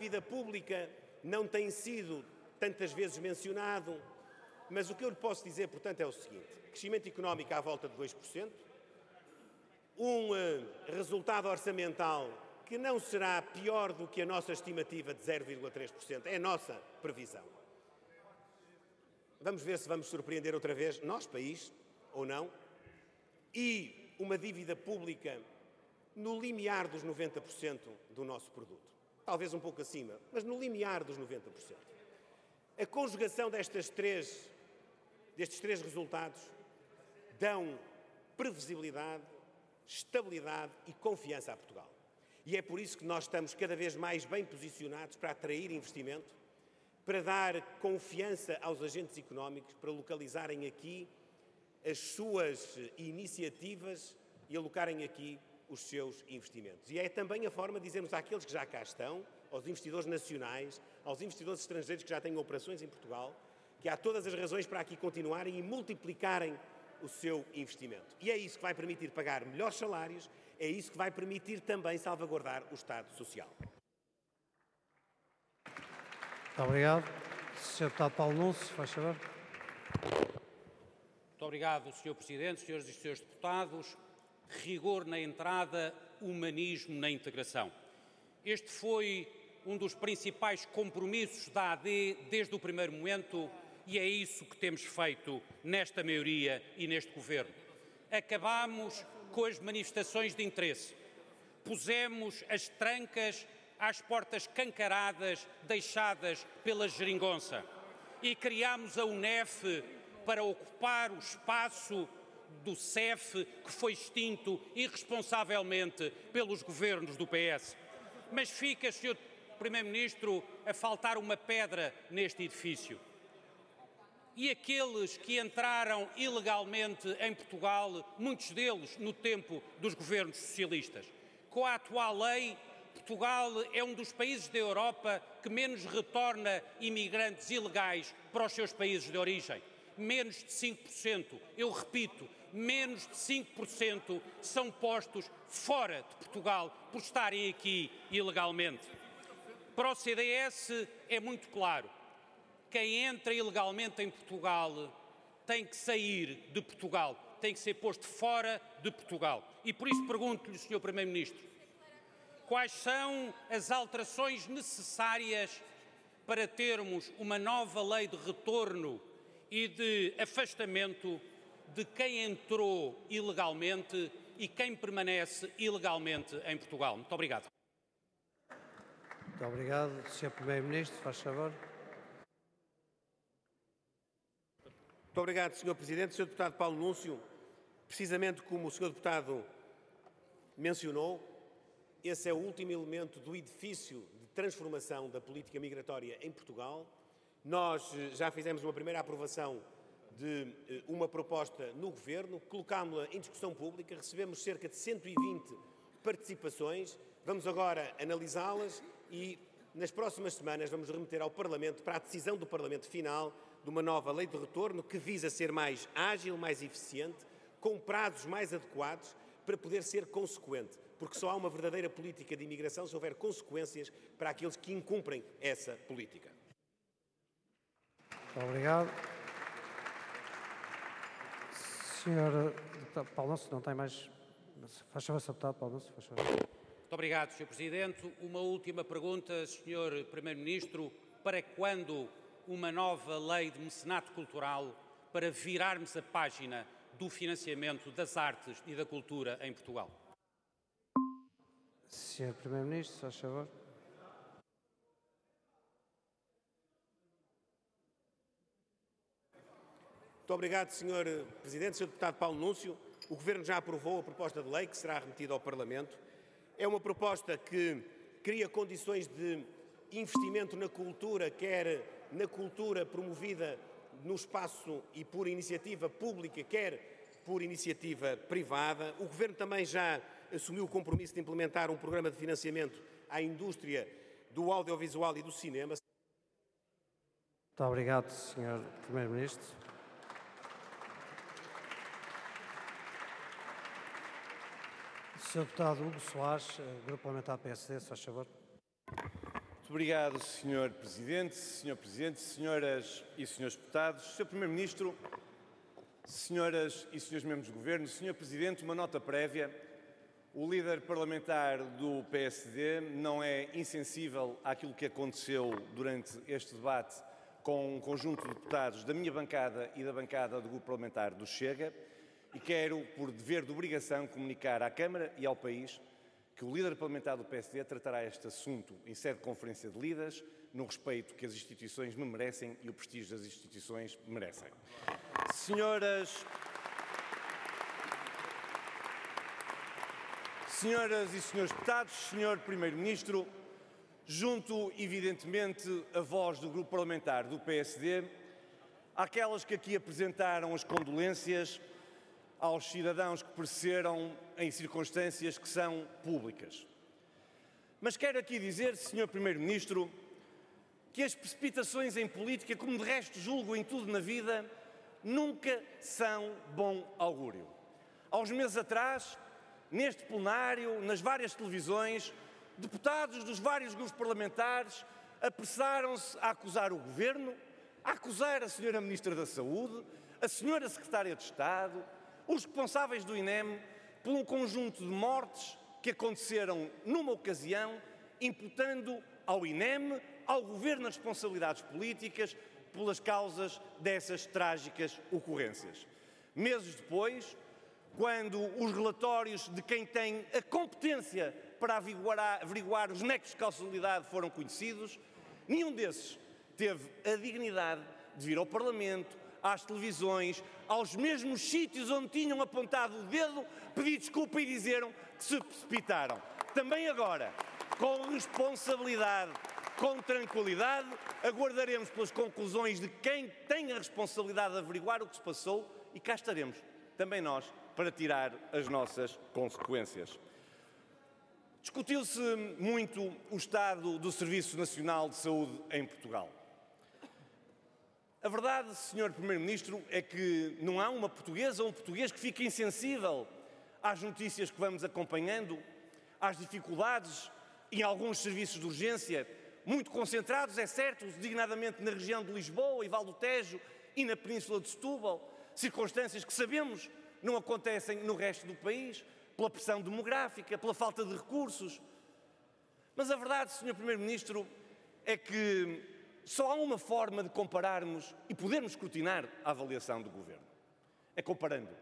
dívida pública não tem sido tantas vezes mencionado, mas o que eu lhe posso dizer, portanto, é o seguinte: crescimento económico à volta de 2%, um resultado orçamental que não será pior do que a nossa estimativa de 0,3%, é a nossa previsão. Vamos ver se vamos surpreender outra vez, nós, país, ou não, e uma dívida pública no limiar dos 90% do nosso produto. Talvez um pouco acima, mas no limiar dos 90%. A conjugação destes três resultados dão previsibilidade, estabilidade e confiança a Portugal. E é por isso que nós estamos cada vez mais bem posicionados para atrair investimento, para dar confiança aos agentes económicos, para localizarem aqui as suas iniciativas e alocarem aqui os seus investimentos. E é também a forma de dizermos àqueles que já cá estão, aos investidores nacionais, aos investidores estrangeiros que já têm operações em Portugal, que há todas as razões para aqui continuarem e multiplicarem o seu investimento. E é isso que vai permitir pagar melhores salários, é isso que vai permitir também salvaguardar o Estado Social. Muito obrigado. Sr. Deputado Paulo Núncio, faz favor. Muito obrigado, Sr. Presidente, senhoras e senhores deputados. Rigor na entrada, humanismo na integração. Este foi um dos principais compromissos da AD desde o primeiro momento e é isso que temos feito nesta maioria e neste Governo. Acabámos com as manifestações de interesse, pusemos as trancas às portas cancaradas deixadas pela geringonça e criámos a UNEF para ocupar o espaço do CEF que foi extinto irresponsavelmente pelos governos do PS. Mas fica, Sr. Primeiro-Ministro, a faltar uma pedra neste edifício. E aqueles que entraram ilegalmente em Portugal, muitos deles no tempo dos governos socialistas. Com a atual lei, Portugal é um dos países da Europa que menos retorna imigrantes ilegais para os seus países de origem. Menos de 5%, eu repito, menos de 5% são postos fora de Portugal por estarem aqui ilegalmente. Para o CDS é muito claro, quem entra ilegalmente em Portugal tem que sair de Portugal, tem que ser posto fora de Portugal. E por isso pergunto-lhe, Sr. Primeiro-Ministro, quais são as alterações necessárias para termos uma nova lei de retorno e de afastamento de quem entrou ilegalmente e quem permanece ilegalmente em Portugal. Muito obrigado. Muito obrigado. Sr. Primeiro-Ministro, faz favor. Muito obrigado, Sr. Presidente. Sr. Deputado Paulo Núncio, precisamente como o Sr. Deputado mencionou, esse é o último elemento do edifício de transformação da política migratória em Portugal. Nós já fizemos uma primeira aprovação de uma proposta no Governo, colocámos-la em discussão pública, recebemos cerca de 120 participações, vamos agora analisá-las e nas próximas semanas vamos remeter ao Parlamento para a decisão do Parlamento final de uma nova lei de retorno que visa ser mais ágil, mais eficiente, com prazos mais adequados para poder ser consequente, porque só há uma verdadeira política de imigração se houver consequências para aqueles que incumprem essa política. Muito obrigado. Senhor Deputado Paulo Núncio, não tem mais... Faz favor, Sr. Deputado Paulo Núncio, faz favor. Muito obrigado, Sr. Presidente. Uma última pergunta, Sr. Primeiro-Ministro. Para quando uma nova lei de mecenato cultural para virarmos a página do financiamento das artes e da cultura em Portugal? Sr. Primeiro-Ministro, faz favor. Muito obrigado, Sr. Presidente. Sr. Deputado Paulo Núncio, o Governo já aprovou a proposta de lei que será remetida ao Parlamento. É uma proposta que cria condições de investimento na cultura, quer na cultura promovida no espaço e por iniciativa pública, quer por iniciativa privada. O Governo também já assumiu o compromisso de implementar um programa de financiamento à indústria do audiovisual e do cinema. Muito obrigado, Sr. Primeiro-Ministro. Sr. Deputado Hugo Soares, Grupo Parlamentar PSD, se faz favor. Muito Muito obrigado, Sr. Presidente, senhoras e senhores deputados, Sr. Primeiro-Ministro, senhoras e senhores membros do Governo, Sr. Presidente, uma nota prévia. O líder parlamentar do PSD não é insensível àquilo que aconteceu durante este debate com um conjunto de deputados da minha bancada e da bancada do Grupo Parlamentar do Chega e quero, por dever de obrigação, comunicar à Câmara e ao país que o líder parlamentar do PSD tratará este assunto em sede de conferência de líderes, no respeito que as instituições me merecem e o prestígio das instituições merecem. Senhoras e senhores deputados, Sr. Primeiro-Ministro, junto, evidentemente, a voz do Grupo Parlamentar do PSD, àquelas que aqui apresentaram as condolências aos cidadãos que pereceram em circunstâncias que são públicas. Mas quero aqui dizer, Sr. Primeiro-Ministro, que as precipitações em política, como de resto julgo em tudo na vida, nunca são bom augúrio. Há uns meses atrás, neste plenário, nas várias televisões, deputados dos vários grupos parlamentares apressaram-se a acusar o Governo, a acusar a Sra. Ministra da Saúde, a Sra. Secretária de Estado, os responsáveis do INEM, por um conjunto de mortes que aconteceram numa ocasião, imputando ao INEM, ao Governo as responsabilidades políticas pelas causas dessas trágicas ocorrências. Meses depois, quando os relatórios de quem tem a competência para averiguar os nexos de causalidade foram conhecidos, nenhum desses teve a dignidade de vir ao Parlamento, às televisões, aos mesmos sítios onde tinham apontado o dedo, pedir desculpa e dizeram que se precipitaram. Também agora, com responsabilidade, com tranquilidade, aguardaremos pelas conclusões de quem tem a responsabilidade de averiguar o que se passou e cá estaremos, também nós, para tirar as nossas consequências. Discutiu-se muito o estado do Serviço Nacional de Saúde em Portugal. A verdade, Sr. Primeiro-Ministro, é que não há uma portuguesa ou um português que fique insensível às notícias que vamos acompanhando, às dificuldades em alguns serviços de urgência, muito concentrados, é certo, designadamente na região de Lisboa e Val do Tejo e na Península de Setúbal, circunstâncias que sabemos não acontecem no resto do país, pela pressão demográfica, pela falta de recursos. Mas a verdade, Sr. Primeiro-Ministro, é que só há uma forma de compararmos e podermos escrutinar a avaliação do Governo. É comparando.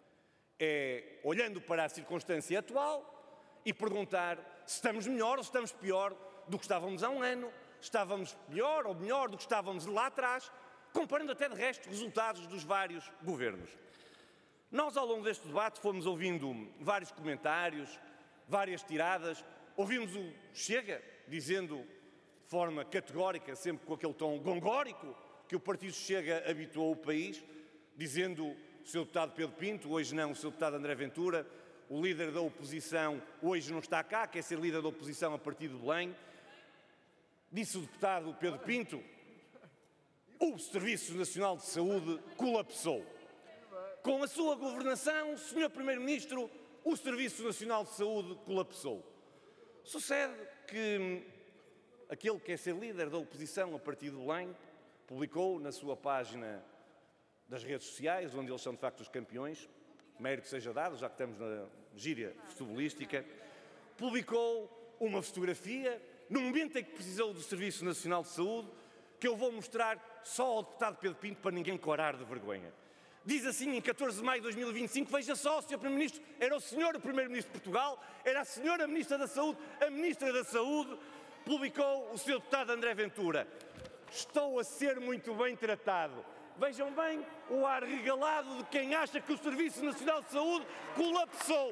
É olhando para a circunstância atual e perguntar se estamos melhor ou se estamos pior do que estávamos há um ano, se estávamos pior ou melhor do que estávamos lá atrás, comparando até de resto resultados dos vários governos. Nós, ao longo deste debate, fomos ouvindo vários comentários, várias tiradas, ouvimos o Chega dizendo de forma categórica, sempre com aquele tom gongórico que o Partido Chega habituou o país, dizendo o Sr. deputado Pedro Pinto, hoje não, o Sr. deputado André Ventura, o líder da oposição hoje não está cá, quer ser líder da oposição a partir de Belém. Disse o deputado Pedro Pinto, o Serviço Nacional de Saúde colapsou. Com a sua governação, Sr. Primeiro-Ministro, o Serviço Nacional de Saúde colapsou. Sucede que aquele que quer ser líder da oposição a partir de Belém publicou na sua página das redes sociais, onde eles são de facto os campeões, mérito seja dado, já que estamos na gíria futebolística, publicou uma fotografia, no momento em que precisou do Serviço Nacional de Saúde, que eu vou mostrar só ao deputado Pedro Pinto para ninguém corar de vergonha. Diz assim, em 14 de maio de 2025, veja só, Sr. Primeiro-Ministro, era o Sr. Primeiro-Ministro de Portugal, era a Sra. Ministra da Saúde, a Ministra da Saúde, publicou o Sr. deputado André Ventura. Estou a ser muito bem tratado. Vejam bem o ar regalado de quem acha que o Serviço Nacional de Saúde colapsou.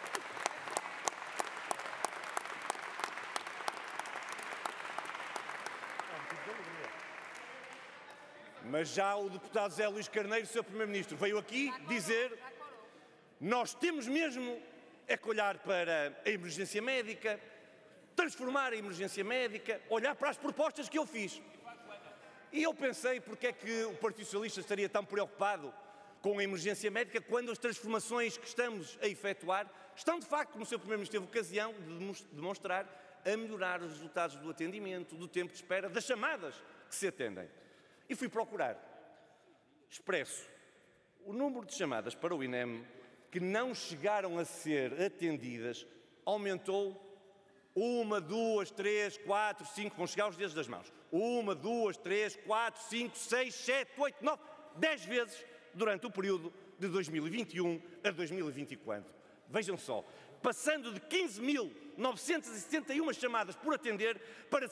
Mas já o deputado Zé Luís Carneiro, Sr. Primeiro-Ministro, veio aqui dizer nós temos mesmo é que olhar para a emergência médica, transformar a emergência médica, olhar para as propostas que eu fiz. E eu pensei porque é que o Partido Socialista estaria tão preocupado com a emergência médica quando as transformações que estamos a efetuar estão, de facto, como o Sr. Primeiro-Ministro teve ocasião de demonstrar, a melhorar os resultados do atendimento, do tempo de espera, das chamadas que se atendem. E fui procurar. Expresso. O número de chamadas para o INEM que não chegaram a ser atendidas aumentou 1, 2, 3, 4, 5, vão chegar os dedos das mãos. 1, 2, 3, 4, 5, 6, 7, 8, 9, 10 vezes durante o período de 2021 a 2024. Vejam só, passando de 15.971 chamadas por atender para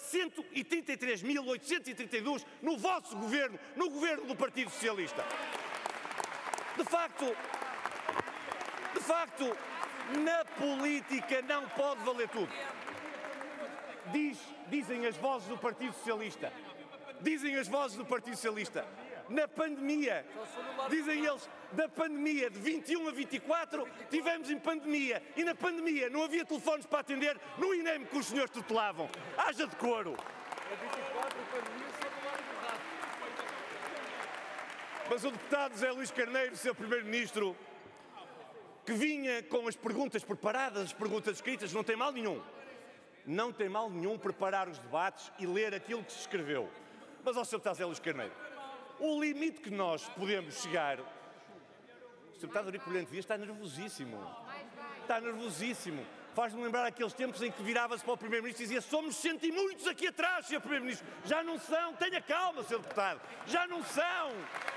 133.832 no vosso governo, no governo do Partido Socialista. De facto, na política não pode valer tudo. Dizem as vozes do Partido Socialista, na pandemia, dizem eles, da pandemia de 21 a 24, tivemos em pandemia, e na pandemia não havia telefones para atender no INEM que os senhores tutelavam. Haja decoro. Mas o deputado José Luís Carneiro, seu Primeiro-Ministro, que vinha com as perguntas preparadas, as perguntas escritas, não tem mal nenhum. Não tem mal nenhum preparar os debates e ler aquilo que se escreveu. Mas ao Sr. Deputado José Luís Carneiro, o limite que nós podemos chegar... O Sr. Deputado Eurico Brilhante Dias está nervosíssimo. Faz-me lembrar aqueles tempos em que virava-se para o Primeiro-Ministro e dizia: somos 100 e muitos aqui atrás, Sr. Primeiro-Ministro. Já não são. Tenha calma, Sr. Deputado. Já não são.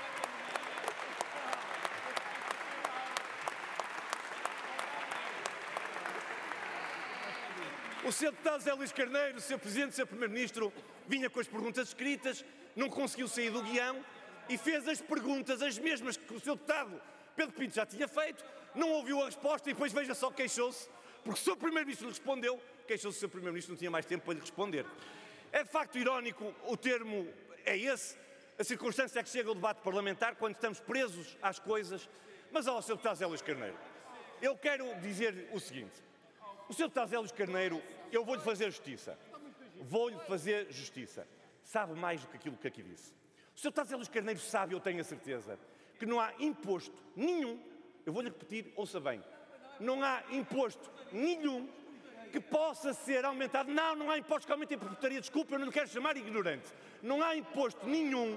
O Sr. Deputado José Luís Carneiro, o Sr. Presidente, o Sr. Primeiro-Ministro, vinha com as perguntas escritas, não conseguiu sair do guião e fez as perguntas, as mesmas que o Sr. Deputado Pedro Pinto já tinha feito, não ouviu a resposta e depois, veja só, queixou-se, porque o Sr. Primeiro-Ministro lhe respondeu, queixou-se o Sr. Primeiro-Ministro, não tinha mais tempo para lhe responder. É de facto irónico, o termo é esse, a circunstância é que chega o debate parlamentar quando estamos presos às coisas, mas ao Sr. Deputado José Luís Carneiro, eu quero dizer o seguinte: o Sr. Deputado José Luís Carneiro, eu vou-lhe fazer justiça. Sabe mais do que aquilo que aqui disse. O Sr. Deputado José Luís Carneiro sabe, eu tenho a certeza, que não há imposto nenhum, eu vou-lhe repetir, ouça bem, não há imposto nenhum que possa ser aumentado. Não há impostos que aumentem por putaria, desculpa, eu não lhe quero chamar ignorante. Não há imposto nenhum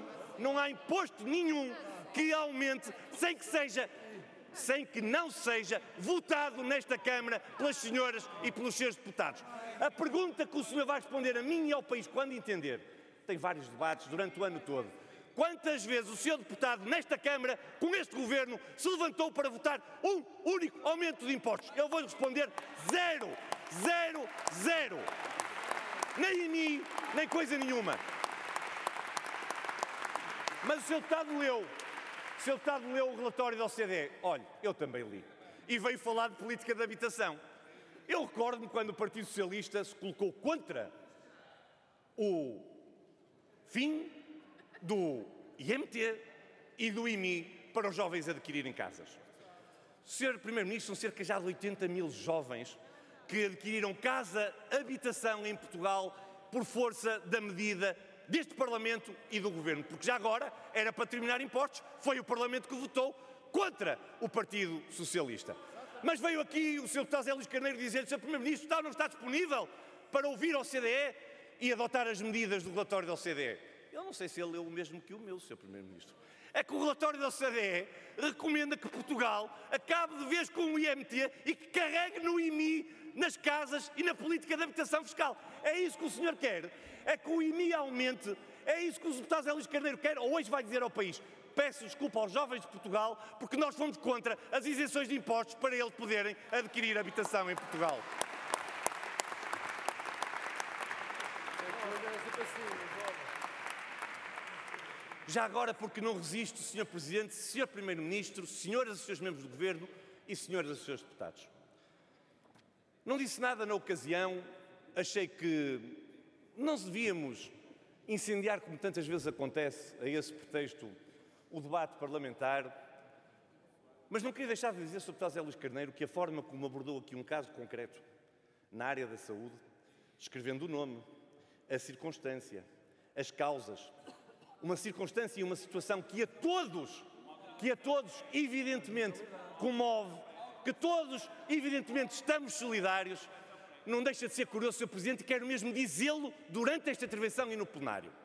que aumente sem que não seja votado nesta Câmara pelas senhoras e pelos seus deputados. A pergunta que o senhor vai responder a mim e ao país quando entender, tem vários debates durante o ano todo. Quantas vezes o senhor deputado nesta Câmara, com este governo, se levantou para votar um único aumento de impostos? Eu vou-lhe responder: zero. Nem em mim, nem coisa nenhuma. Mas o senhor deputado leu o relatório da OCDE. Olha, eu também li. E veio falar de política de habitação. Eu recordo-me quando o Partido Socialista se colocou contra o fim do IMT e do IMI para os jovens adquirirem casas. Sr. Primeiro-Ministro, são cerca já de 80 mil jovens que adquiriram casa, habitação em Portugal por força da medida deste Parlamento e do Governo, porque já agora era para terminar impostos, foi o Parlamento que votou contra o Partido Socialista. Mas veio aqui o Sr. Deputado José Luís Carneiro dizer: Sr. Primeiro-Ministro, não está disponível para ouvir a OCDE e adotar as medidas do relatório da OCDE. Eu não sei se ele leu o mesmo que o meu, Sr. Primeiro-Ministro. É que o relatório da OCDE recomenda que Portugal acabe de vez com o IMT e que carregue no IMI nas casas e na política de habitação fiscal. É isso que o senhor quer? É que o IMI aumente? É isso que o deputado José Luís Carneiro quer? Ou hoje vai dizer ao país: peço desculpa aos jovens de Portugal porque nós fomos contra as isenções de impostos para eles poderem adquirir habitação em Portugal? Já agora, porque não resisto, Sr. Presidente, Sr. Primeiro-Ministro, senhoras e senhores membros do Governo e senhoras e senhores deputados. Não disse nada na ocasião, achei que não devíamos incendiar, como tantas vezes acontece, a esse pretexto, o debate parlamentar, mas não queria deixar de dizer, Sr. Deputado José Luís Carneiro, que a forma como abordou aqui um caso concreto na área da saúde, descrevendo o nome, a circunstância, as causas, uma circunstância e uma situação que a todos, evidentemente, comove, que todos, evidentemente, estamos solidários, não deixa de ser curioso, Sr. Presidente, e quero mesmo dizê-lo durante esta intervenção e no plenário.